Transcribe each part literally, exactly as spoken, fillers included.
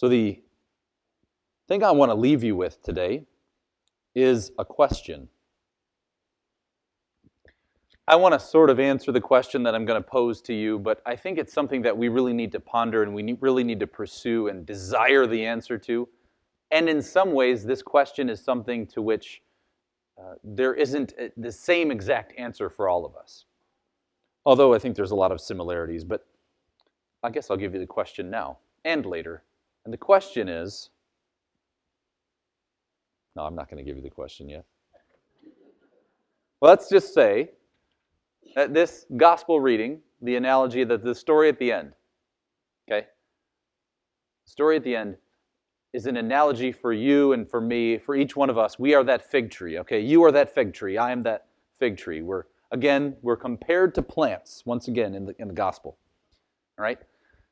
So the thing I want to leave you with today is a question. I want to sort of answer the question that I'm going to pose to you, but I think it's something that we really need to ponder and we need, really need to pursue and desire the answer to. And in some ways, this question is something to which uh, there isn't the same exact answer for all of us. Although I think there's a lot of similarities, but I guess I'll give you the question now and later. And the question is, no, I'm not going to give you the question yet. Let's just say that this gospel reading, the analogy that the story at the end, okay? The story at the end is an analogy for you and for me, for each one of us. We are that fig tree, okay? You are that fig tree. I am that fig tree. We're, again, we're compared to plants, once again, in the, in the gospel, all right?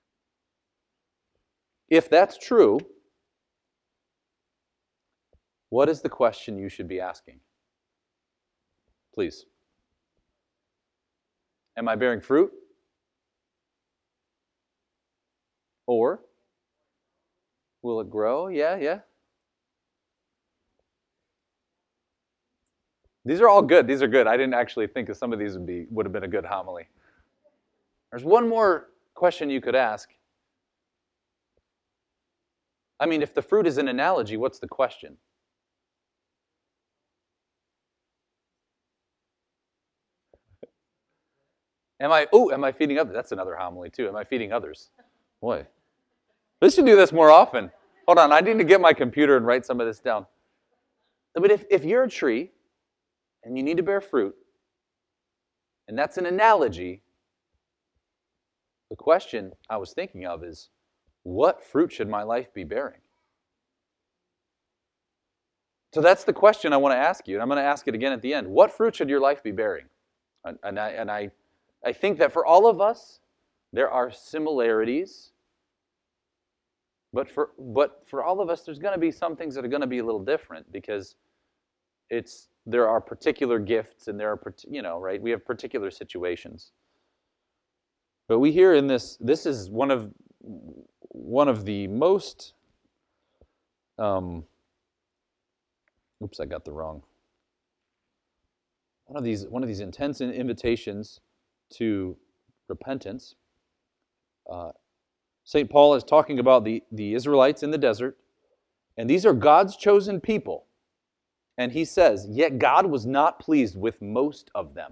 If that's true, what is the question you should be asking? Please. Am I bearing fruit? Or will it grow? Yeah, yeah. These are all good. These are good. I didn't actually think that some of these would be would have been a good homily. There's one more question you could ask. I mean, if the fruit is an analogy, what's the question? Am I, oh, am I feeding others? That's another homily too. Am I feeding others? Boy, we should do this more often. Hold on, I need to get my computer and write some of this down. But if, if you're a tree and you need to bear fruit, and that's an analogy, the question I was thinking of is, what fruit should my life be bearing? So that's the question I want to ask you, and I'm going to ask it again at the end. What fruit should your life be bearing? And, and I, and I I think that for all of us, there are similarities. But for but for all of us, there's going to be some things that are going to be a little different because it's there are particular gifts and there are, you know, right? We have particular situations. But we hear in this, this is one of one of the most, um, oops, I got the wrong. One of these one of these intense invitations to repentance. Uh, Saint Paul is talking about the, the Israelites in the desert, and these are God's chosen people. And he says, yet God was not pleased with most of them.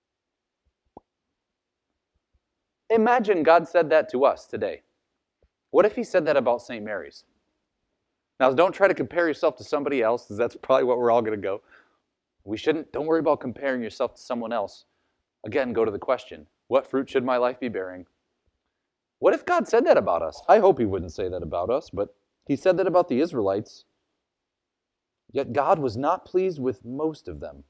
Imagine God said that to us today. What if he said that about Saint Mary's? Now, don't try to compare yourself to somebody else, because that's probably what we're all going to go. We shouldn't, don't worry about comparing yourself to someone else. Again, go to the question, what fruit should my life be bearing? What if God said that about us? I hope he wouldn't say that about us, but he said that about the Israelites. Yet God was not pleased with most of them.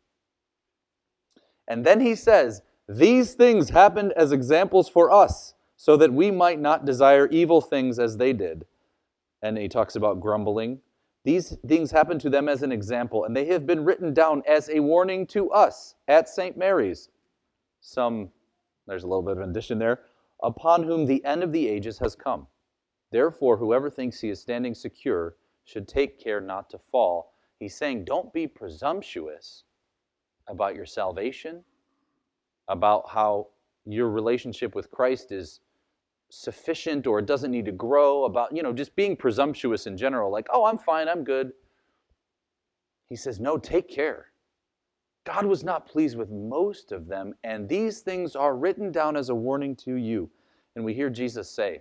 And then he says, these things happened as examples for us, so that we might not desire evil things as they did. And he talks about grumbling. These things happened to them as an example, and they have been written down as a warning to us at Saint Mary's. Some, there's a little bit of an addition there, upon whom the end of the ages has come. Therefore, whoever thinks he is standing secure should take care not to fall. He's saying, don't be presumptuous about your salvation, about how your relationship with Christ is sufficient or it doesn't need to grow, about, you know, just being presumptuous in general, like, oh, I'm fine, I'm good. He says, no, take care. God was not pleased with most of them, and these things are written down as a warning to you. And we hear Jesus say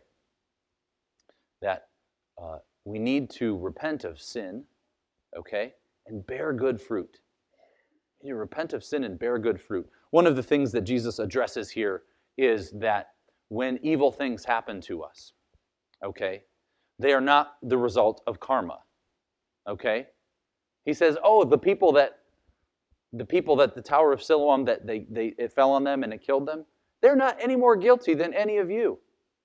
that uh, we need to repent of sin, okay, and bear good fruit. You repent of sin and bear good fruit. One of the things that Jesus addresses here is that when evil things happen to us, okay, they are not the result of karma, okay? He says, oh, the people that The people that the Tower of Siloam, that they, they it fell on them and it killed them, they're not any more guilty than any of you.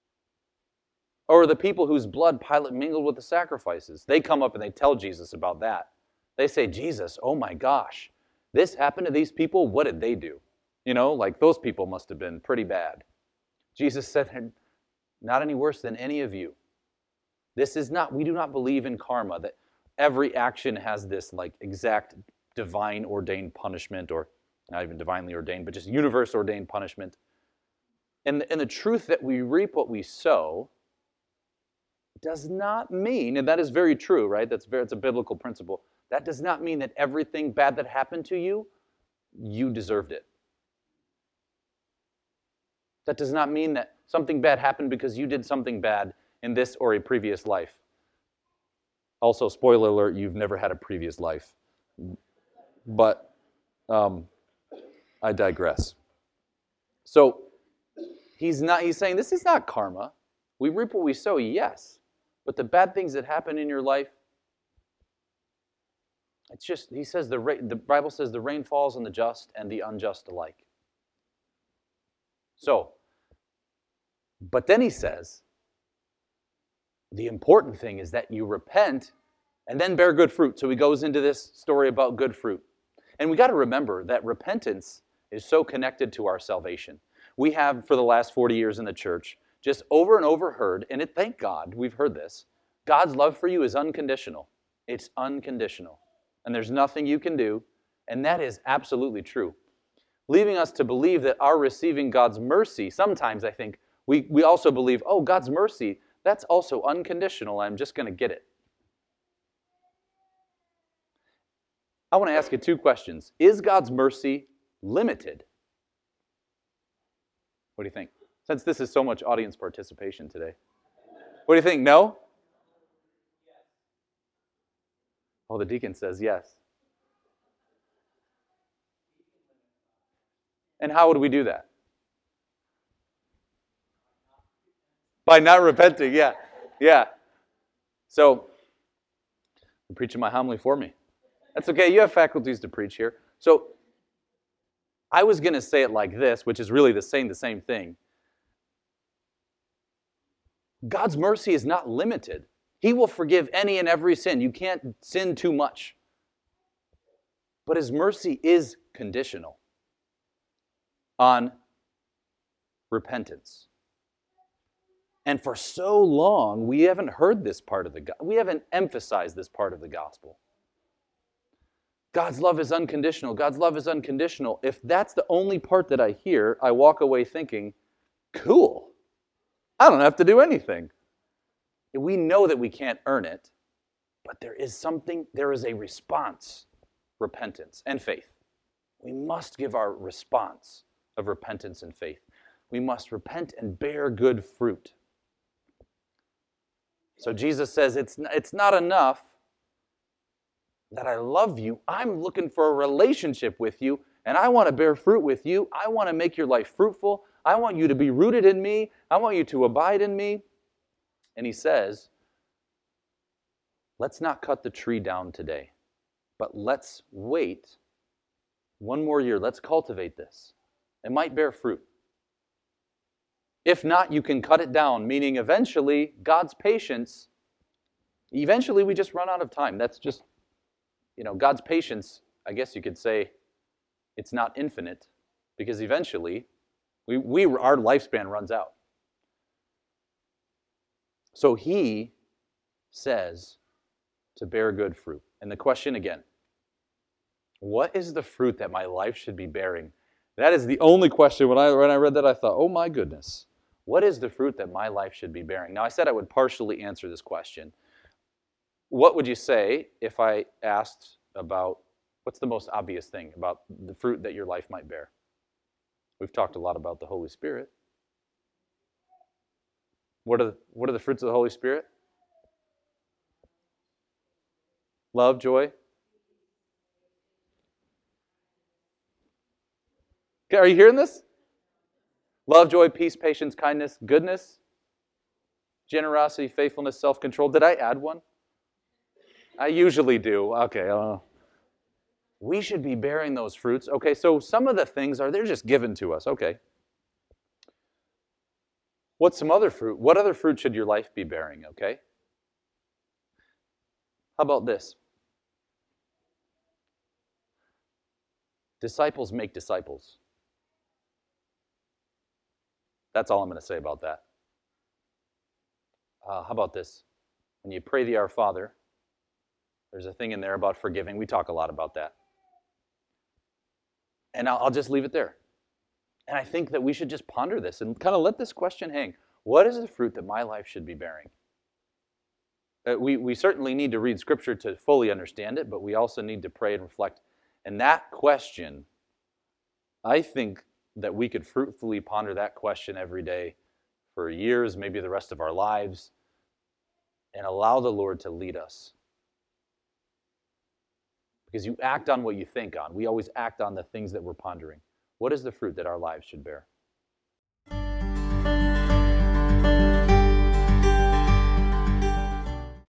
Or the people whose blood Pilate mingled with the sacrifices. They come up and they tell Jesus about that. They say, Jesus, oh my gosh, this happened to these people, what did they do? You know, like those people must have been pretty bad. Jesus said, not any worse than any of you. This is not, we do not believe in karma, that every action has this like exact divine ordained punishment, or not even divinely ordained, but just universe ordained punishment. And, and the truth that we reap what we sow does not mean, and that is very true, right? That's very, it's a biblical principle. That does not mean that everything bad that happened to you, you deserved it. That does not mean that something bad happened because you did something bad in this or a previous life. Also, spoiler alert, you've never had a previous life. But um, I digress. So he's not. He's saying this is not karma. We reap what we sow, yes. But the bad things that happen in your life, it's just, he says, the, the Bible says the rain falls on the just and the unjust alike. So, but then he says, the important thing is that you repent and then bear good fruit. So he goes into this story about good fruit. And we got to remember that repentance is so connected to our salvation. We have, for the last forty years in the church, just over and over heard, and it, thank God we've heard this, God's love for you is unconditional. It's unconditional. And there's nothing you can do, and that is absolutely true. Leaving us to believe that our receiving God's mercy, sometimes I think, we, we also believe, oh, God's mercy, that's also unconditional, I'm just going to get it. I want to ask you two questions. Is God's mercy limited? What do you think? Since this is so much audience participation today. What do you think? No? Oh, the deacon says yes. And how would we do that? By not repenting, yeah. Yeah. So, I'm preaching my homily for me. That's okay, you have faculties to preach here. So, I was going to say it like this, which is really the saying the same thing. God's mercy is not limited. He will forgive any and every sin. You can't sin too much. But His mercy is conditional on repentance. And for so long, we haven't heard this part of the gospel. We haven't emphasized this part of the gospel. God's love is unconditional. God's love is unconditional. If that's the only part that I hear, I walk away thinking, cool. I don't have to do anything. We know that we can't earn it, but there is something, there is a response, repentance and faith. We must give our response of repentance and faith. We must repent and bear good fruit. So Jesus says, it's, it's not enough that I love you. I'm looking for a relationship with you, and I want to bear fruit with you. I want to make your life fruitful. I want you to be rooted in me. I want you to abide in me. And he says, let's not cut the tree down today, but let's wait one more year. Let's cultivate this. It might bear fruit. If not, you can cut it down, meaning eventually, God's patience, eventually we just run out of time. That's just, you know, God's patience, I guess you could say, it's not infinite, because eventually, we, we our lifespan runs out. So he says to bear good fruit. And the question again, what is the fruit that my life should be bearing? That is the only question. When I, when I read that, I thought, oh my goodness. What is the fruit that my life should be bearing? Now, I said I would partially answer this question. What would you say if I asked about what's the most obvious thing about the fruit that your life might bear? We've talked a lot about the Holy Spirit. What are the, what are the fruits of the Holy Spirit? Love, joy. Okay, are you hearing this? Love, joy, peace, patience, kindness, goodness, generosity, faithfulness, self-control. Did I add one? I usually do. Okay. Uh, we should be bearing those fruits. Okay, so some of the things are, they're just given to us. Okay. What's some other fruit? What other fruit should your life be bearing? Okay. How about this? Disciples make disciples. That's all I'm going to say about that. Uh, how about this? When you pray the Our Father, there's a thing in there about forgiving. We talk a lot about that. And I'll, I'll just leave it there. And I think that we should just ponder this and kind of let this question hang. What is the fruit that my life should be bearing? Uh, we, we certainly need to read Scripture to fully understand it, but we also need to pray and reflect. And that question, I think that we could fruitfully ponder that question every day for years, maybe the rest of our lives, and allow the Lord to lead us. Because you act on what you think on. We always act on the things that we're pondering. What is the fruit that our lives should bear?